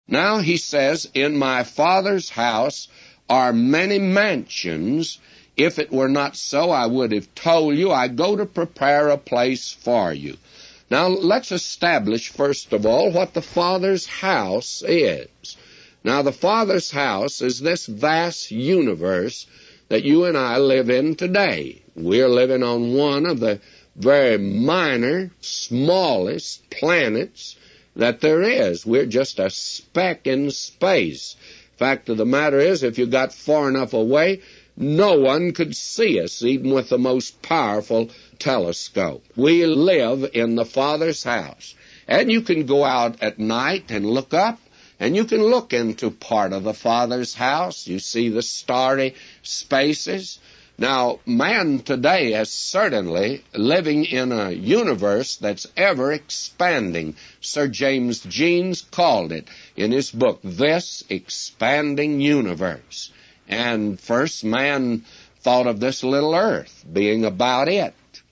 Now he says, in my Father's house are many mansions. If it were not so, I would have told you. I go to prepare a place for you. Now, let's establish, first of all, what the Father's house is. Now, the Father's house is this vast universe that you and I live in today. We're living on one of the very minor, smallest planets that there is. We're just a speck in space. Fact of the matter is, if you got far enough away, no one could see us, even with the most powerful telescope. We live in the Father's house. And you can go out at night and look up, and you can look into part of the Father's house. You see the starry spaces. Now, man today is certainly living in a universe that's ever expanding. Sir James Jeans called it in his book, This Expanding Universe. And first man thought of this little earth being about it,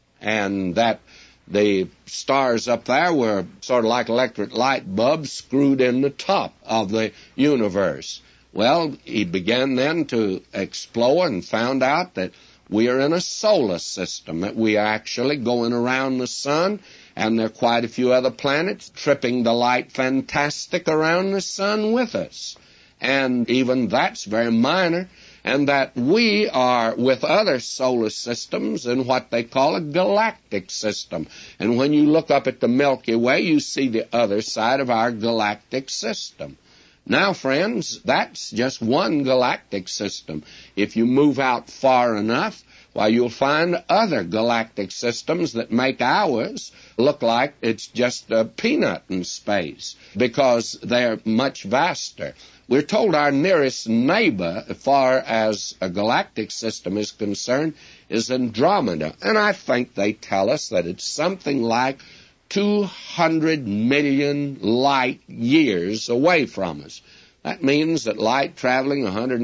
and that the stars up there were sort of like electric light bulbs screwed in the top of the universe. Well, he began then to explore and found out that we are in a solar system, that we are actually going around the sun, and there are quite a few other planets tripping the light fantastic around the sun with us. And even that's very minor, and that we are with other solar systems in what they call a galactic system. And when you look up at the Milky Way, you see the other side of our galactic system. Now, friends, that's just one galactic system. If you move out far enough, why, you'll find other galactic systems that make ours look like it's just a peanut in space, because they're much vaster. We're told our nearest neighbor, as far as a galactic system is concerned, is Andromeda. And I think they tell us that it's something like 200 million light years away from us. That means that light traveling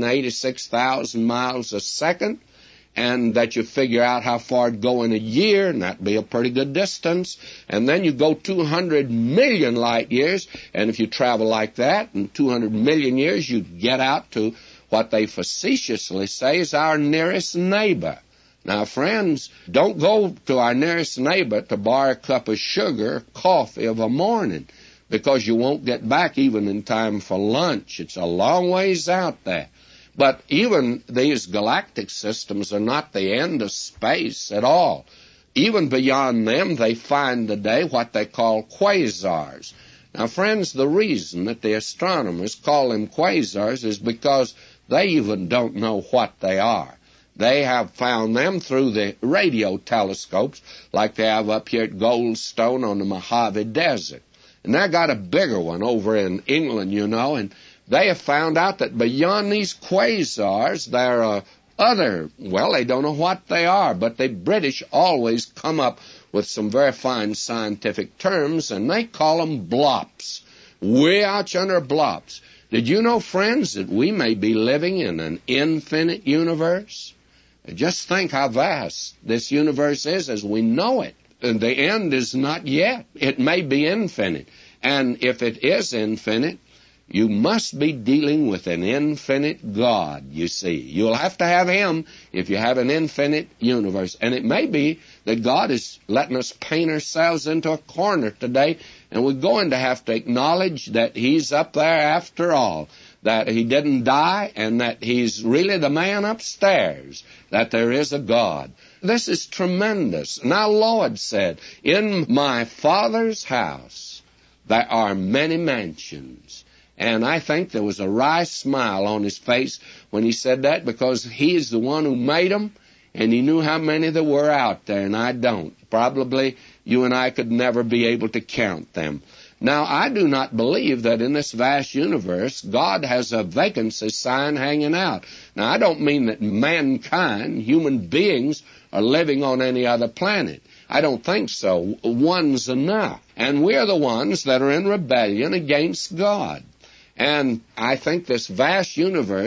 186,000 miles a second, and that you figure out how far it'd go in a year, and that'd be a pretty good distance. And then you go 200 million light years, and if you travel like that in 200 million years, you get out to what they facetiously say is our nearest neighbor. Now, friends, don't go to our nearest neighbor to borrow a cup of sugar or coffee of a morning, because you won't get back even in time for lunch. It's a long ways out there. But even these galactic systems are not the end of space at all. Even beyond them, they find today what they call quasars. Now, friends, the reason that the astronomers call them quasars is because they even don't know what they are. They have found them through the radio telescopes like they have up here at Goldstone on the Mojave Desert. And they got a bigger one over in England, you know, and they have found out that beyond these quasars, there are other, well, they don't know what they are, but the British always come up with some very fine scientific terms, and they call them blops. Way out yonder blops. Did you know, friends, that we may be living in an infinite universe? Just think how vast this universe is as we know it. And the end is not yet. It may be infinite. And if it is infinite, you must be dealing with an infinite God, you see. You'll have to have Him if you have an infinite universe. And it may be that God is letting us paint ourselves into a corner today, and we're going to have to acknowledge that He's up there after all, that He didn't die, and that He's really the man upstairs, that there is a God. This is tremendous. And our Lord said, in my Father's house there are many mansions. And I think there was a wry smile on His face when He said that, because He is the one who made them, and He knew how many there were out there, and I don't. Probably you and I could never be able to count them. Now, I do not believe that in this vast universe, God has a vacancy sign hanging out. Now, I don't mean that mankind, human beings, are living on any other planet. I don't think so. One's enough. And we're the ones that are in rebellion against God. And I think this vast universe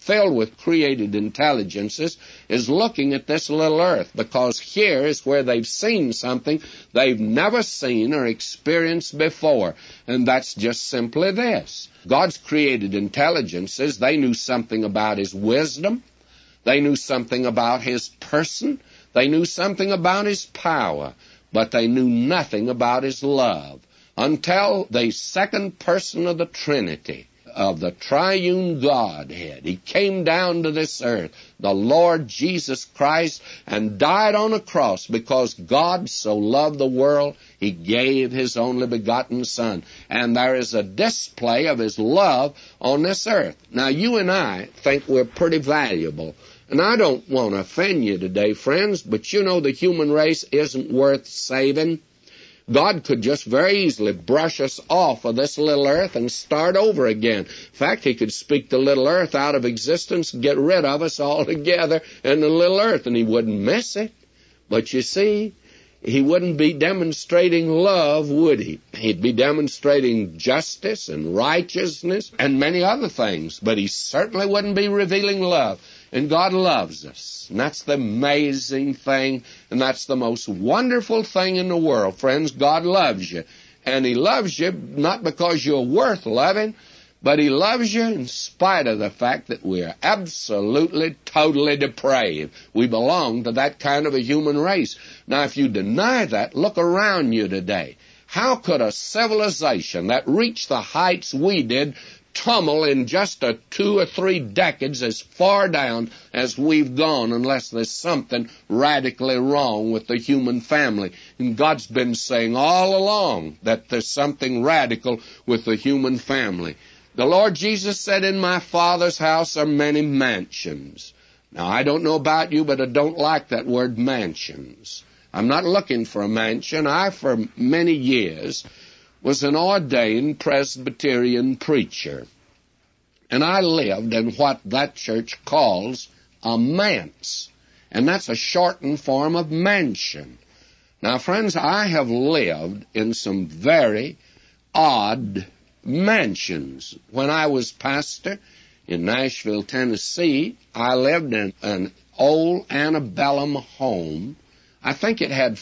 filled with created intelligences, is looking at this little earth, because here is where they've seen something they've never seen or experienced before. And that's just simply this. God's created intelligences, they knew something about His wisdom. They knew something about His person. They knew something about His power. But they knew nothing about His love until the second person of the Trinity, of the triune Godhead, He came down to this earth, the Lord Jesus Christ, and died on a cross, because God so loved the world, He gave His only begotten Son. And there is a display of His love on this earth. Now, you and I think we're pretty valuable. And I don't want to offend you today, friends, but you know the human race isn't worth saving. God could just very easily brush us off of this little earth and start over again. In fact, He could speak the little earth out of existence and get rid of us altogether in the little earth, and He wouldn't miss it. But you see, He wouldn't be demonstrating love, would He? He'd be demonstrating justice and righteousness and many other things, but He certainly wouldn't be revealing love. And God loves us. And that's the amazing thing, and that's the most wonderful thing in the world. Friends, God loves you. And He loves you not because you're worth loving, but He loves you in spite of the fact that we are absolutely, totally depraved. We belong to that kind of a human race. Now, if you deny that, look around you today. How could a civilization that reached the heights we did tumble in just 2 or 3 decades as far down as we've gone, unless there's something radically wrong with the human family? And God's been saying all along that there's something radical with the human family. The Lord Jesus said, "In my Father's house are many mansions." Now, I don't know about you, but I don't like that word mansions. I'm not looking for a mansion. I, for many years, was an ordained Presbyterian preacher. And I lived in what that church calls a manse. And that's a shortened form of mansion. Now, friends, I have lived in some very odd mansions. When I was pastor in Nashville, Tennessee, I lived in an old antebellum home. I think it had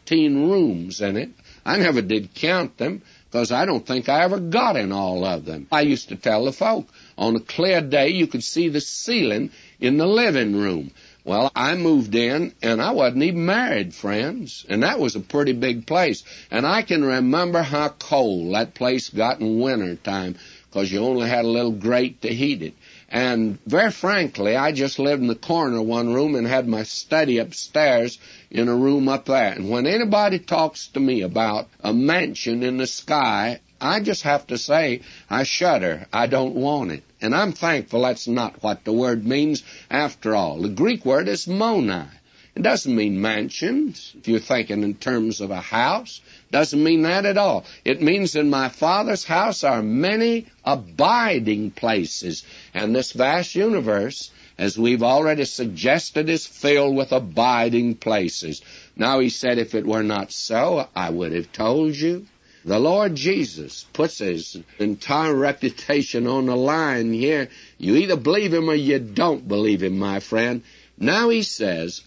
14 rooms in it. I never did count them, because I don't think I ever got in all of them. I used to tell the folk, on a clear day you could see the ceiling in the living room. Well, I moved in, and I wasn't even married, friends, and that was a pretty big place. And I can remember how cold that place got in winter time, because you only had a little grate to heat it. And very frankly, I just lived in the corner of one room and had my study upstairs in a room up there. And when anybody talks to me about a mansion in the sky, I just have to say, I shudder. I don't want it. And I'm thankful that's not what the word means after all. The Greek word is moni. It doesn't mean mansions, if you're thinking in terms of a house. It doesn't mean that at all. It means in my Father's house are many abiding places. And this vast universe, as we've already suggested, is filled with abiding places. Now, He said, if it were not so, I would have told you. The Lord Jesus puts His entire reputation on the line here. You either believe Him or you don't believe Him, my friend. Now He says,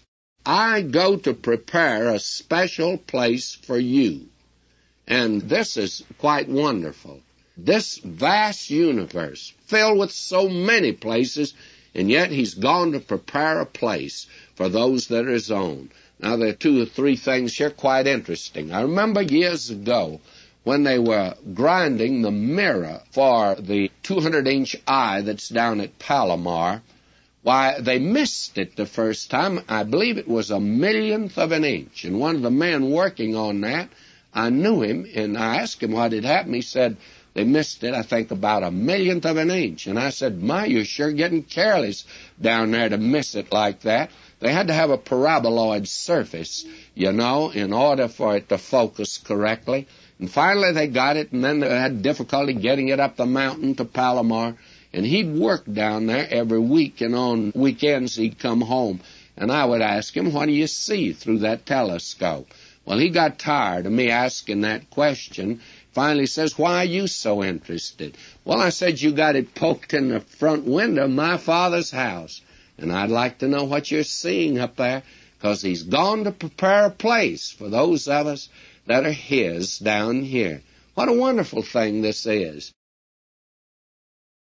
I go to prepare a special place for you. And this is quite wonderful. This vast universe, filled with so many places, and yet He's gone to prepare a place for those that are His own. Now, there are 2 or 3 things here quite interesting. I remember years ago when they were grinding the mirror for the 200-inch eye that's down at Palomar. Why, they missed it the first time. I believe it was 1/1,000,000th of an inch. And one of the men working on that, I knew him, and I asked him what had happened. He said, they missed it, I think, about 1/1,000,000th of an inch. And I said, my, you're sure getting careless down there to miss it like that. They had to have a paraboloid surface, you know, in order for it to focus correctly. And finally they got it, and then they had difficulty getting it up the mountain to Palomar. And he'd work down there every week, and on weekends he'd come home. And I would ask him, what do you see through that telescope? Well, he got tired of me asking that question, finally says, why are you so interested? Well, I said, you got it poked in the front window of my Father's house. And I'd like to know what you're seeing up there, because He's gone to prepare a place for those of us that are His down here. What a wonderful thing this is.